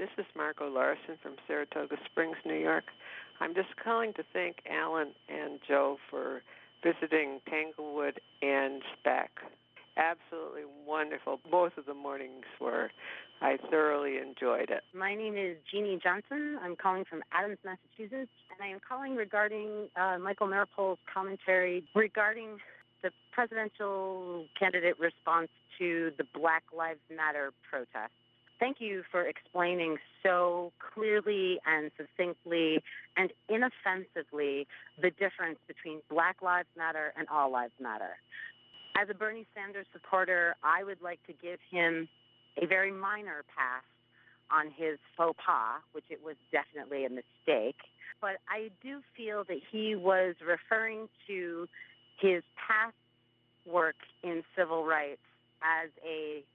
This is Margot Larson from Saratoga Springs, New York. I'm just calling to thank Alan and Joe for visiting Tanglewood and SPAC. Absolutely wonderful. Both of the mornings were. I thoroughly enjoyed it. My name is Jeannie Johnson. I'm calling from Adams, Massachusetts, and I am calling regarding Michael Maripole's commentary regarding the presidential candidate response to the Black Lives Matter protests. Thank you for explaining so clearly and succinctly and inoffensively the difference between Black Lives Matter and All Lives Matter. As a Bernie Sanders supporter, I would like to give him a very minor pass on his faux pas, which it was definitely a mistake. But I do feel that he was referring to his past work in civil rights as a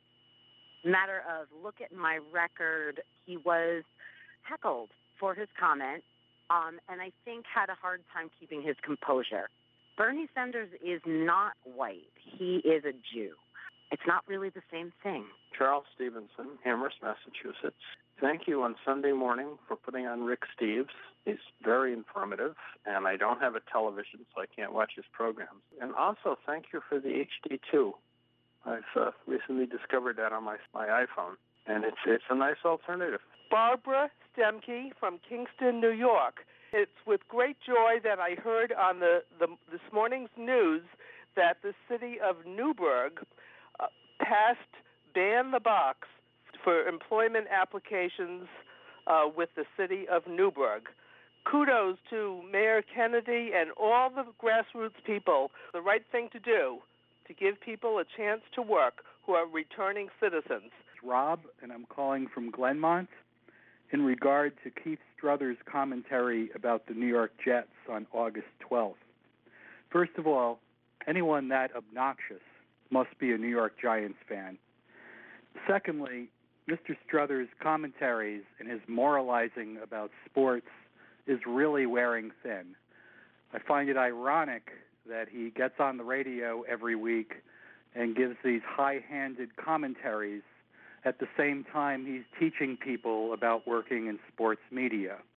matter of, look at my record. He was heckled for his comment, and I think had a hard time keeping his composure. Bernie Sanders is not white. He is a Jew. It's not really the same thing. Charles Stevenson, Amherst, Massachusetts. Thank you on Sunday morning for putting on Rick Steves. He's very informative, and I don't have a television, so I can't watch his programs. And also, thank you for the HD2. I've recently discovered that on my iPhone, and it's a nice alternative. Barbara Stemke from Kingston, New York. It's with great joy that I heard on this morning's news that the city of Newburgh passed Ban the Box for employment applications with the city of Newburgh. Kudos to Mayor Kennedy and all the grassroots people. The right thing to do to give people a chance to work who are returning citizens. Rob, and I'm calling from Glenmont in regard to Keith Struthers' commentary about the New York Jets on August 12th. First of all, anyone that obnoxious must be a New York Giants fan. Secondly, Mr. Struthers' commentaries and his moralizing about sports is really wearing thin. I find it ironic that he gets on the radio every week and gives these high-handed commentaries at the same time he's teaching people about working in sports media.